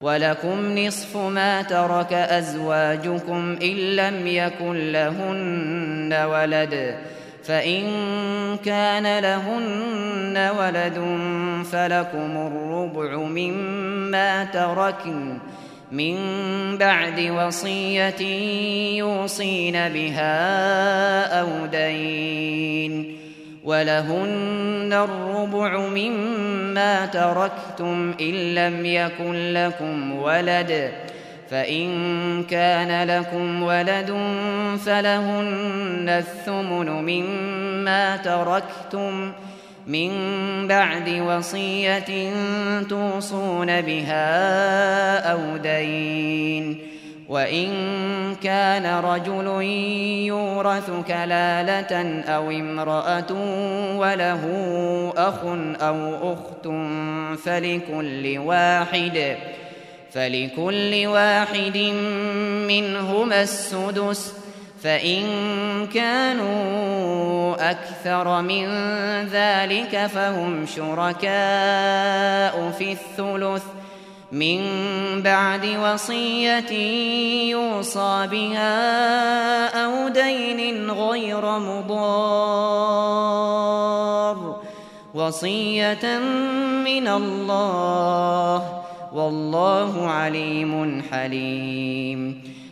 ولكم نصف ما ترك أزواجكم إن لم يكن لهن ولد، فإن كان لهن ولد فلكم الربع مما تركن من بعد وصية يوصين بها أو دين، ولهن الربع مما تركتم إن لم يكن لكم ولد، فإن كان لكم ولد فلهن الثمن مما تركتم من بعد وصية توصون بها أو دين، وإن كان رجل يورث كلالة أو امرأة وله أخ أو أخت فلكل واحد منهما السدس، فإن كانوا أكثر من ذلك فهم شركاء في الثلث من بعد وصية يوصى بها أو دين غير مضار، وصية من الله، والله عليم حليم.